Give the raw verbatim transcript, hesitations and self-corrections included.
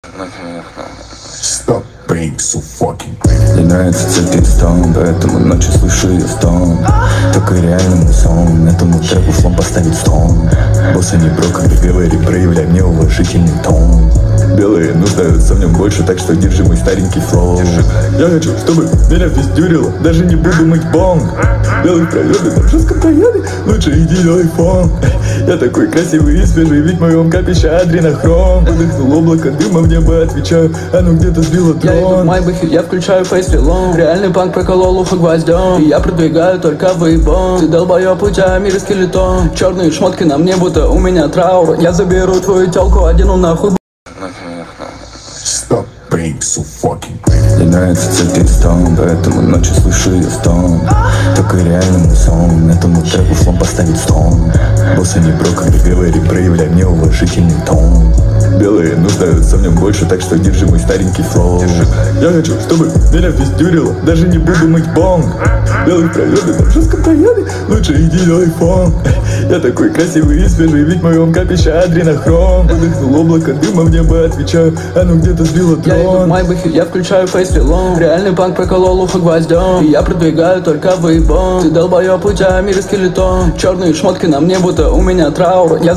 Stop being so fucking crazy. Мне нравится цветы стон, поэтому ночью слышу ее стон. Только реальный сон, этому треку флом поставить стон. Босса не бро, когда говори, проявляй мне уважительный тон. Белые нуждаются в нем больше, так что держи мой старенький флоу. Я хочу, чтобы меня пиздюрило, даже не буду мыть бонг. Белый в проебе, на жестком проебе, лучше иди делай фон. Я такой красивый и свежий, ведь в моем капище адренохром. Выдохнул облако дыма, в небо отвечаю, оно где-то сбило трон. Я иду в майбахе, я включаю фейсфилон. Реальный панк проколол ухо гвоздем, и я продвигаю только выебон. Ты долбоёб, у тебя мир скелетон. Черные шмотки на мне, будто у меня траур. Я заберу твою тёлку, одену нахуй. Stop being so fucking crazy. Мне нравится цветы стон, поэтому ночью слышу ее стон. Только реальный сон, этому треку флом поставить стон. Босса не бро, когда говори, проявляй мне уважительный тон. Белые нуждаются в нем больше, так что держи мой старенький флоу. Я хочу, чтобы меня пиздюрило, даже не буду мыть бонг. Белый в проебе, на жестком проебе, лучше иди делай фон. Я такой красивый и свежий, ведь в моем капище адренохром. Выдохнул облако дыма, в небо отвечаю, оно где-то сбило трон. Я иду в майбахе, я включаю фейсфилон. Реальный панк проколол ухо гвоздем, и я продвигаю только выебон. Ты долбоёб, у тебя мир скелетон. Черные шмотки на мне, будто у меня траур. Я